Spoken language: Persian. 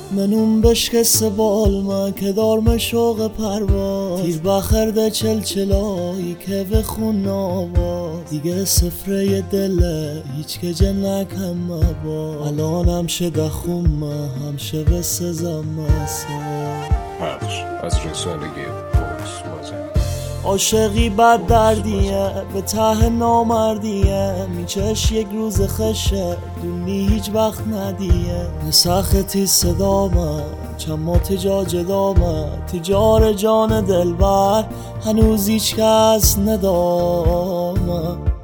منون بشکست بالما که دارم شوق پرواز تیر بخرده چلچلایی که به خون آواز دیگه سفره دله هیچ که جنکم مبا الانم شده خومه همشه به سزم مسا. پخش از رسانه بوکس مازن. عاشقی بد دردیه به ته نامردیه میچش یک روز خشه دونی هیچ وقت ندیه نسختی صدامه چما تجاج دامه تجار جان دلبر هنوز هیچ کس ندامه